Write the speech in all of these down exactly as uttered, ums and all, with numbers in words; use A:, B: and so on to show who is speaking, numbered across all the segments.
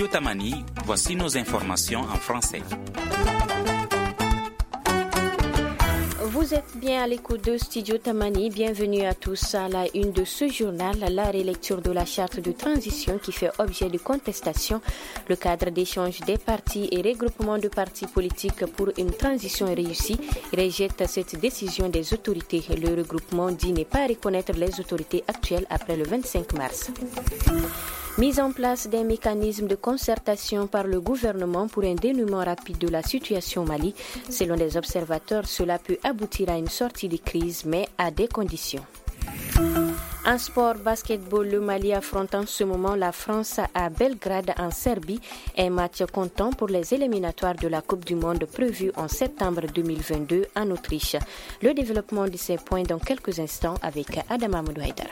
A: Studio Tamani, voici nos informations en français.
B: Vous êtes bien à l'écoute de Studio Tamani. Bienvenue à tous à la une de ce journal, la rélecture de la charte de transition qui fait objet de contestation. Le cadre d'échange des partis et regroupement de partis politiques pour une transition réussie rejette cette décision des autorités. Le regroupement dit ne pas reconnaître les autorités actuelles après le vingt-cinq mars. Mise en place d'un mécanisme de concertation par le gouvernement pour un dénouement rapide de la situation au Mali. Selon des observateurs, cela peut aboutir à une sortie de crise, mais à des conditions. En sport basketball, le Mali affronte en ce moment la France à Belgrade en Serbie. Un match comptant pour les éliminatoires de la Coupe du Monde prévue en septembre deux mille vingt-deux en Autriche. Le développement de ces points dans quelques instants avec Adama Amadou Haïdara.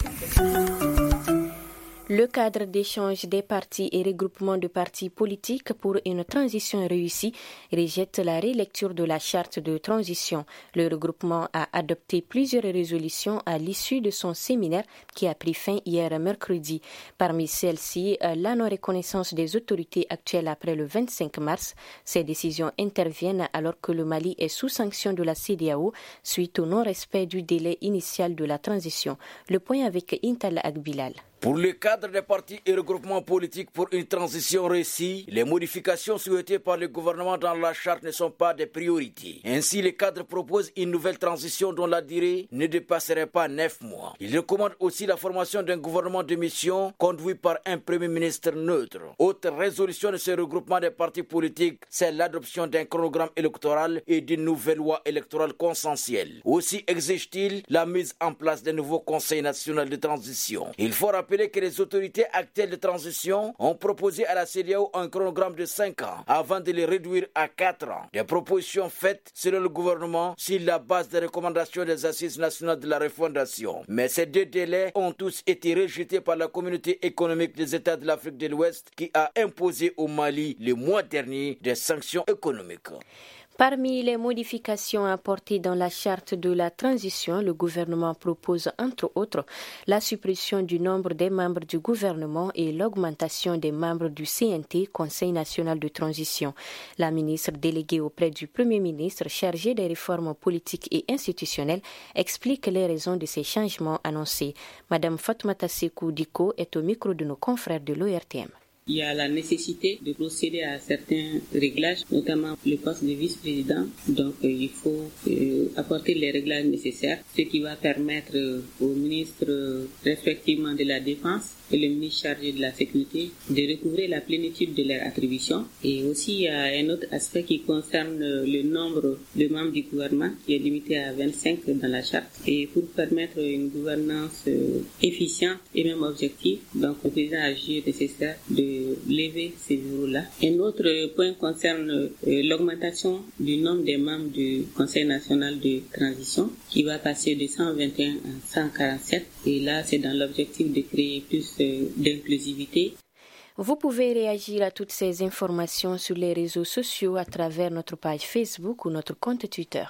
B: Le cadre d'échange des partis et regroupement de partis politiques pour une transition réussie rejette la relecture de la charte de transition. Le regroupement a adopté plusieurs résolutions à l'issue de son séminaire qui a pris fin hier mercredi. Parmi celles-ci, la non-reconnaissance des autorités actuelles après le vingt-cinq mars. Ces décisions interviennent alors que le Mali est sous sanction de la C E D E A O suite au non-respect du délai initial de la transition. Le point avec Intala Agbilal.
C: Pour le cadre des partis et regroupements politiques pour une transition réussie, les modifications souhaitées par le gouvernement dans la charte ne sont pas des priorités. Ainsi, le cadre propose une nouvelle transition dont la durée ne dépasserait pas neuf mois. Il recommande aussi la formation d'un gouvernement de mission conduit par un premier ministre neutre. Autre résolution de ce regroupement des partis politiques, c'est l'adoption d'un chronogramme électoral et d'une nouvelle loi électorale consensuelle. Aussi exige-t-il la mise en place d'un nouveau Conseil national de transition. Il faut rappeler que les autorités actuelles de transition ont proposé à la C E D E A O un chronogramme de cinq ans avant de les réduire à quatre ans. Des propositions faites selon le gouvernement sur la base des recommandations des assises nationales de la refondation. Mais ces deux délais ont tous été rejetés par la communauté économique des États de l'Afrique de l'Ouest qui a imposé au Mali le mois dernier des sanctions économiques.
B: Parmi les modifications apportées dans la charte de la transition, le gouvernement propose entre autres la suppression du nombre des membres du gouvernement et l'augmentation des membres du C N T, Conseil national de transition. La ministre déléguée auprès du Premier ministre chargée des réformes politiques et institutionnelles explique les raisons de ces changements annoncés. Madame Fatoumata Sekou Diko est au micro de nos confrères de l'O R T M.
D: Il y a la nécessité de procéder à certains réglages, notamment le poste de vice-président. Donc, euh, il faut euh, apporter les réglages nécessaires, ce qui va permettre euh, aux ministres euh, respectivement de la Défense et le ministre chargé de la Sécurité de recouvrer la plénitude de leurs attributions. Et aussi, il y a un autre aspect qui concerne euh, le nombre de membres du gouvernement, qui est limité à vingt-cinq dans la charte. Et pour permettre une gouvernance euh, efficiente et même objective, donc le président a jugé nécessaire de lever ces bureaux-là. Un autre point concerne euh, l'augmentation du nombre des membres du Conseil national de transition qui va passer de cent vingt et un à cent quarante-sept. Et là, c'est dans l'objectif de créer plus euh, d'inclusivité.
B: Vous pouvez réagir à toutes ces informations sur les réseaux sociaux à travers notre page Facebook ou notre compte Twitter.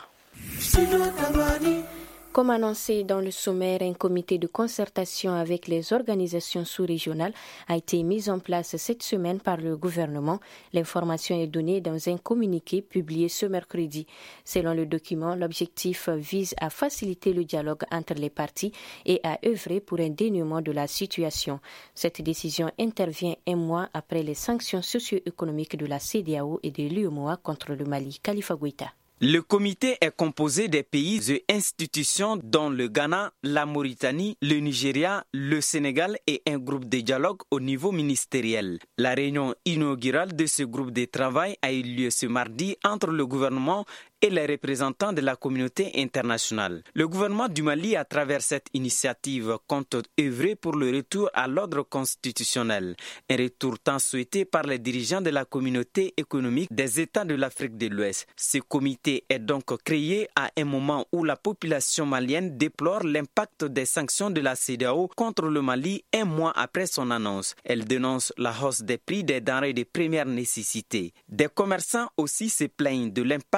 B: Comme annoncé dans le sommaire, un comité de concertation avec les organisations sous-régionales a été mis en place cette semaine par le gouvernement. L'information est donnée dans un communiqué publié ce mercredi. Selon le document, l'objectif vise à faciliter le dialogue entre les parties et à œuvrer pour un dénouement de la situation. Cette décision intervient un mois après les sanctions socio-économiques de la C E D E A O et de l'U E M O A contre le Mali. Khalifa Goïta.
A: Le comité est composé des pays et institutions dont le Ghana, la Mauritanie, le Nigeria, le Sénégal et un groupe de dialogue au niveau ministériel. La réunion inaugurale de ce groupe de travail a eu lieu ce mardi entre le gouvernement et les représentants de la communauté internationale. Le gouvernement du Mali, à travers cette initiative, compte œuvrer pour le retour à l'ordre constitutionnel. Un retour tant souhaité par les dirigeants de la communauté économique des États de l'Afrique de l'Ouest. Ce comité est donc créé à un moment où la population malienne déplore l'impact des sanctions de la C E D E A O contre le Mali un mois après son annonce. Elle dénonce la hausse des prix des denrées de première nécessité. Des commerçants aussi se plaignent de l'impact de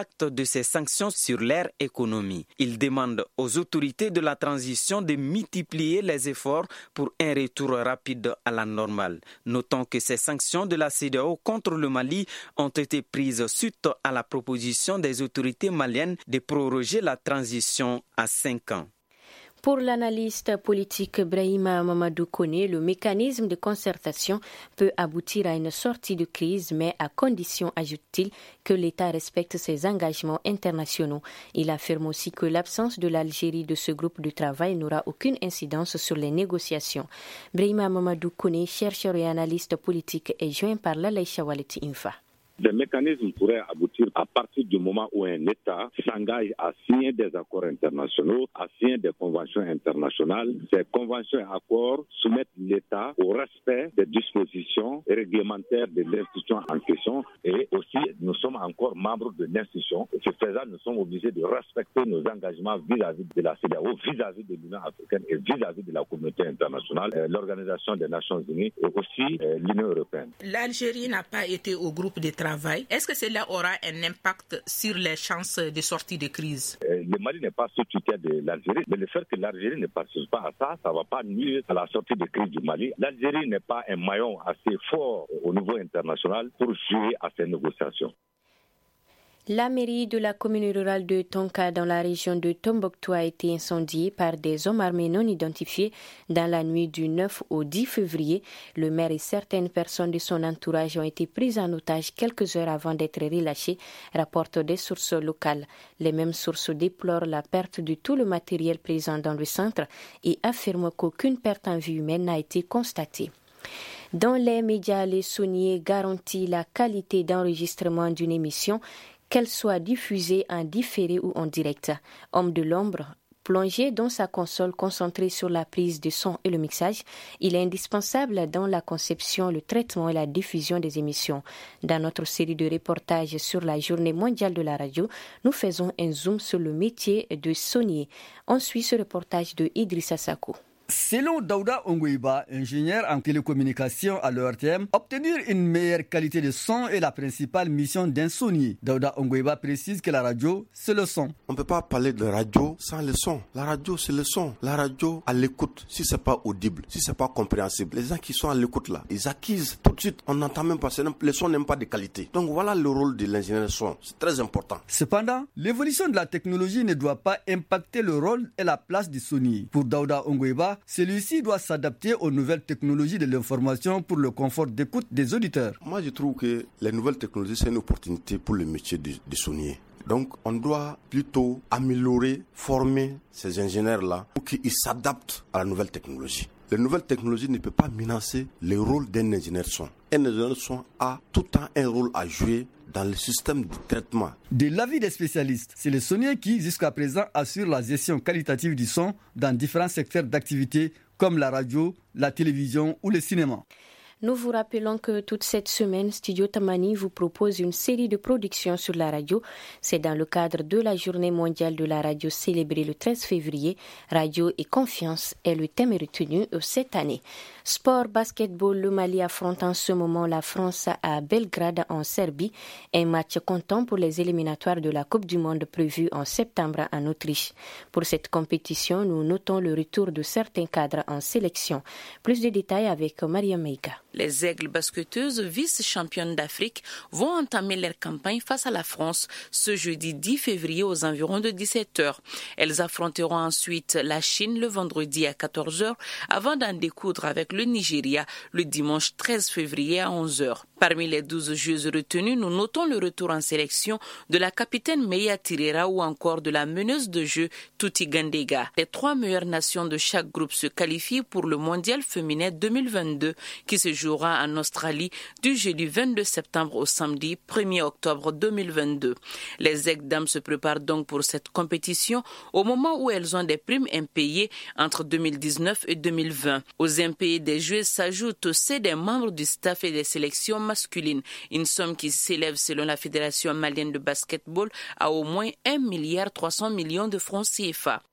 A: ces sanctions sur leur économie. Il demande aux autorités de la transition de multiplier les efforts pour un retour rapide à la normale. Notons que ces sanctions de la CEDEAO contre le Mali ont été prises suite à la proposition des autorités maliennes de proroger la transition à cinq ans.
B: Pour l'analyste politique Brahima Mamadou Koné, le mécanisme de concertation peut aboutir à une sortie de crise, mais à condition, ajoute-t-il, que l'État respecte ses engagements internationaux. Il affirme aussi que l'absence de l'Algérie de ce groupe de travail n'aura aucune incidence sur les négociations. Brahima Mamadou Koné, chercheur et analyste politique, est joint par Lalaïcha Waleti Infa.
E: Des mécanismes pourraient aboutir à partir du moment où un État s'engage à signer des accords internationaux, à signer des conventions internationales. Ces conventions et accords soumettent l'État au respect des dispositions réglementaires de l'institution en question et aussi nous sommes encore membres de l'institution. Et ce faisant, nous sommes obligés de respecter nos engagements vis-à-vis de la CEDEAO, vis-à-vis de l'Union africaine et vis-à-vis de la communauté internationale, euh, l'Organisation des Nations Unies et aussi euh, l'Union européenne.
F: L'Algérie n'a pas été au groupe de travail. Est-ce que cela aura un impact sur les chances de sortie de crise?
E: Le Mali n'est pas sous tutelle de l'Algérie, mais le fait que l'Algérie ne participe pas à ça, ça ne va pas nuire à la sortie de crise du Mali. L'Algérie n'est pas un maillon assez fort au niveau international pour jouer à ces négociations.
B: La mairie de la commune rurale de Tonka dans la région de Tombouctou a été incendiée par des hommes armés non identifiés dans la nuit du neuf au dix février. Le maire et certaines personnes de son entourage ont été prises en otage quelques heures avant d'être relâchées, rapportent des sources locales. Les mêmes sources déplorent la perte de tout le matériel présent dans le centre et affirment qu'aucune perte en vie humaine n'a été constatée. Dans les médias, les Sonier garantit la qualité d'enregistrement d'une émission, qu'elle soit diffusée en différé ou en direct. Homme de l'ombre, plongé dans sa console concentrée sur la prise de son et le mixage, il est indispensable dans la conception, le traitement et la diffusion des émissions. Dans notre série de reportages sur la Journée mondiale de la radio, nous faisons un zoom sur le métier de sonnier. On suit ce reportage de Idrissa Sakou.
G: Selon Daouda Ongoiba, ingénieur en télécommunication à l'O R T M, obtenir une meilleure qualité de son est la principale mission d'un sonnier. Daouda Ongoiba précise que la radio, c'est le son.
H: On ne peut pas parler de radio sans le son. La radio, c'est le son. La radio, à l'écoute, si c'est pas audible, si c'est pas compréhensible, les gens qui sont à l'écoute là, ils acquisent tout de suite. On n'entend même pas, le son n'aime pas de qualité. Donc voilà le rôle de l'ingénieur son. C'est très important.
G: Cependant, l'évolution de la technologie ne doit pas impacter le rôle et la place du sonnier. Pour Daouda Ongoiba, celui-ci doit s'adapter aux nouvelles technologies de l'information pour le confort d'écoute des auditeurs.
H: Moi, je trouve que les nouvelles technologies, c'est une opportunité pour le métier de, de sonnier. Donc, on doit plutôt améliorer, former ces ingénieurs-là pour qu'ils s'adaptent à la nouvelle technologie. Les nouvelles technologies ne peuvent pas menacer le rôle d'un ingénieur son. Un ingénieur son a tout le temps un rôle à jouer dans le système de traitement.
G: De l'avis des spécialistes, c'est le sonnier qui, jusqu'à présent, assure la gestion qualitative du son dans différents secteurs d'activité comme la radio, la télévision ou le cinéma.
B: Nous vous rappelons que toute cette semaine, Studio Tamani vous propose une série de productions sur la radio. C'est dans le cadre de la Journée mondiale de la radio célébrée le treize février. Radio et confiance est le thème retenu cette année. Sport, basketball, le Mali affronte en ce moment la France à Belgrade en Serbie. Un match comptant pour les éliminatoires de la Coupe du Monde prévue en septembre en Autriche. Pour cette compétition, nous notons le retour de certains cadres en sélection. Plus de détails avec Maria Meika.
I: Les Aigles basketteuses, vice-championnes d'Afrique, vont entamer leur campagne face à la France ce jeudi dix février aux environs de dix-sept heures. Elles affronteront ensuite la Chine le vendredi à quatorze heures avant d'en découdre avec le Nigeria le dimanche treize février à onze heures. Parmi les douze joueuses retenues, nous notons le retour en sélection de la capitaine Meya Tirera ou encore de la meneuse de jeu Tuti Gandega. Les trois meilleures nations de chaque groupe se qualifient pour le mondial féminin deux mille vingt-deux qui se jouera en Australie du jeudi vingt-deux septembre au samedi premier octobre deux mille vingt-deux. Les Aigles dames se préparent donc pour cette compétition au moment où elles ont des primes impayées entre deux mille dix-neuf et deux mille vingt. Aux impayés des joueuses s'ajoutent ceux des membres du staff et des sélections masculines, une somme qui s'élève selon la Fédération malienne de basketball à au moins un milliard trois cents millions de francs C F A.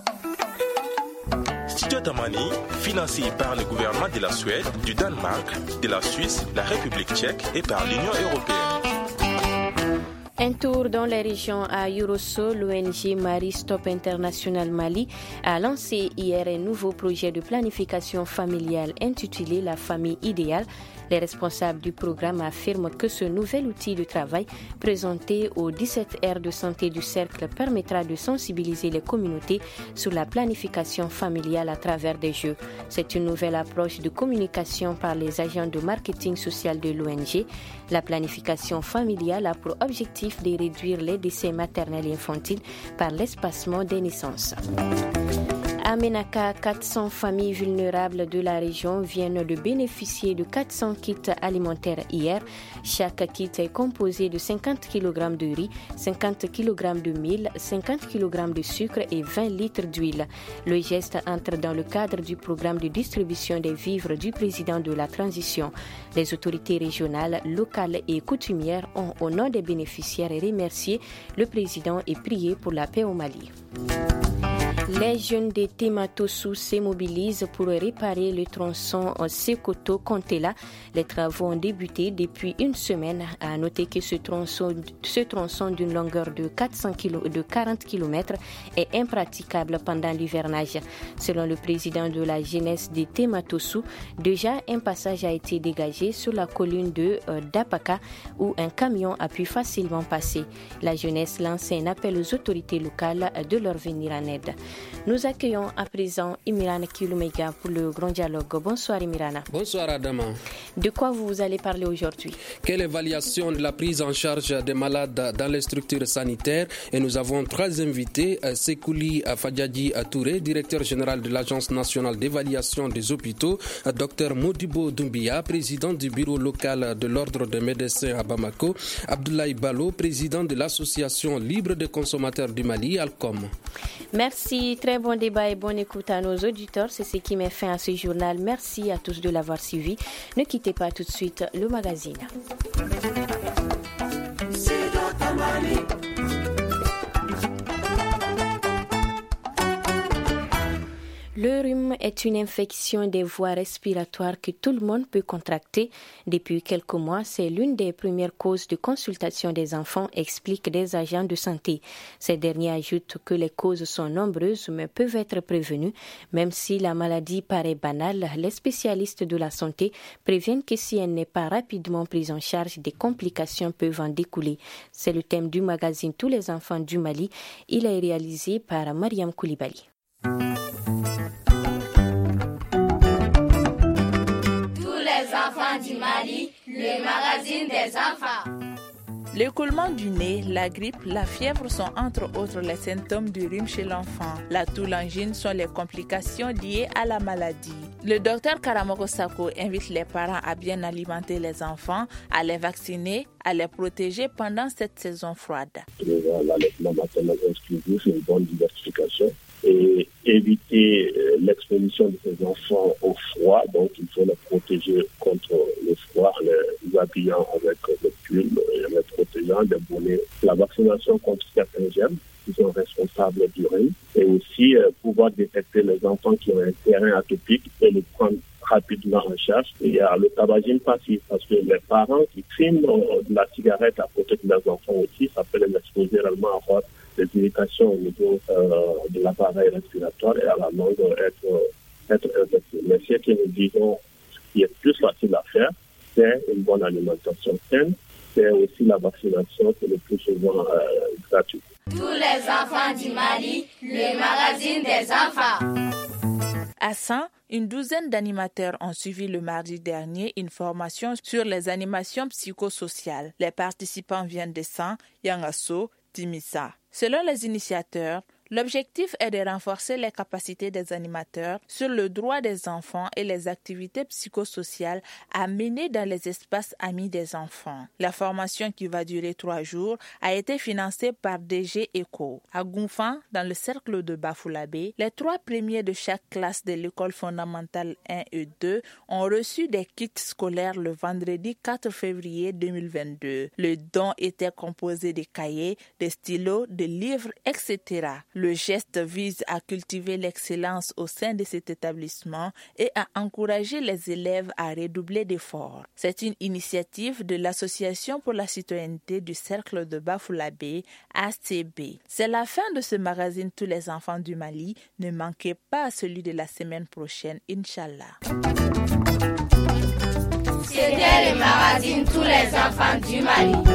J: Studio Tamani, financé par le gouvernement de la Suède, du Danemark, de la Suisse, la République tchèque et par l'Union européenne.
B: Un tour dans les régions à Yurosso, l'O N G Marie Stop International Mali a lancé hier un nouveau projet de planification familiale intitulé La famille idéale. Les responsables du programme affirment que ce nouvel outil de travail présenté aux dix-sept aires de santé du cercle permettra de sensibiliser les communautés sur la planification familiale à travers des jeux. C'est une nouvelle approche de communication par les agents de marketing social de l'O N G. La planification familiale a pour objectif de réduire les décès maternels et infantiles par l'espacement des naissances. À Ménaka, quatre cents familles vulnérables de la région viennent de bénéficier de quatre cents kits alimentaires hier. Chaque kit est composé de cinquante kilogrammes de riz, cinquante kilogrammes de mil, cinquante kilogrammes de sucre et vingt litres d'huile. Le geste entre dans le cadre du programme de distribution des vivres du président de la transition. Les autorités régionales, locales et coutumières ont, au nom des bénéficiaires, remercié le président et prié pour la paix au Mali. Les jeunes de Tematossou se mobilisent pour réparer le tronçon Sekoto-Kontela. Les travaux ont débuté depuis une semaine. À noter que ce tronçon, ce tronçon d'une longueur de, quatre cents kilo, de quarante kilomètres est impraticable pendant l'hivernage. Selon le président de la jeunesse de Tematossou, déjà un passage a été dégagé sur la colline de euh, Dapaka où un camion a pu facilement passer. La jeunesse lance un appel aux autorités locales de leur venir en aide. Nous accueillons à présent Imirana Kilumega pour le grand dialogue. Bonsoir Imirana.
K: Bonsoir Adama.
B: De quoi vous allez parler aujourd'hui?
K: Quelle évaluation de la prise en charge des malades dans les structures sanitaires? Et nous avons trois invités. Sekouli Fadjadji Touré, directeur général de l'Agence nationale d'évaluation des hôpitaux. Dr Modibo Doumbia, président du bureau local de l'Ordre des médecins à Bamako. Abdoulaye Balo, président de l'Association libre des consommateurs du Mali, Alcom.
B: Merci, très bon débat et bonne écoute à nos auditeurs. C'est ce qui met fin à ce journal. Merci à tous de l'avoir suivi. Ne quittez pas tout de suite le magazine. Le rhume est une infection des voies respiratoires que tout le monde peut contracter. Depuis quelques mois, c'est l'une des premières causes de consultation des enfants, expliquent des agents de santé. Ces derniers ajoutent que les causes sont nombreuses mais peuvent être prévenues. Même si la maladie paraît banale, les spécialistes de la santé préviennent que si elle n'est pas rapidement prise en charge, des complications peuvent en découler. C'est le thème du magazine Tous les enfants du Mali. Il est réalisé par Mariam Koulibaly.
L: Du Mali, le magazine des enfants.
F: L'écoulement du nez, la grippe, la fièvre sont entre autres les symptômes du rhume chez l'enfant. La toux, l'angine sont les complications liées à la maladie. Le docteur Karamoko Sako invite les parents à bien alimenter les enfants, à les vacciner, à les protéger pendant cette saison froide.
M: L'allaitement maternel exclusif, une bonne diversification et éviter l'exposition de ces enfants au froid. Donc, il faut les protéger contre le froid, les habillant avec le pull, les protégeant des bonnets. La vaccination contre certains germes qui sont responsables du rhume et aussi euh, pouvoir détecter les enfants qui ont un terrain atopique et les prendre rapidement en charge. Et il y a le tabagisme passif parce que les parents qui fument euh, de la cigarette à côté de leurs enfants aussi, ça peut les exposer réellement à avoir des irritations au niveau euh, de l'appareil respiratoire et à la longue être, euh, être infecté. Mais ce que nous disons, ce qui est plus facile à faire, c'est une bonne alimentation saine, c'est aussi la vaccination qui est le plus souvent euh, gratuite.
L: Tous les enfants du Mali, le magazine des enfants.
F: À San, une douzaine d'animateurs ont suivi le mardi dernier une formation sur les animations psychosociales. Les participants viennent de San, Yangasso, Timissa. Selon les initiateurs, l'objectif est de renforcer les capacités des animateurs sur le droit des enfants et les activités psychosociales à mener dans les espaces amis des enfants. La formation, qui va durer trois jours, a été financée par D G Eco. À Gounfan, dans le cercle de Bafoulabé, les trois premiers de chaque classe de l'école fondamentale un et deux ont reçu des kits scolaires le vendredi quatre février deux mille vingt-deux. Le don était composé de cahiers, de stylos, de livres, et cetera. Le geste vise à cultiver l'excellence au sein de cet établissement et à encourager les élèves à redoubler d'efforts. C'est une initiative de l'Association pour la citoyenneté du Cercle de Bafoullabé, A C B. C'est la fin de ce magazine Tous les enfants du Mali. Ne manquez pas celui de la semaine prochaine, Inch'Allah.
L: C'était le magazine Tous les enfants du Mali.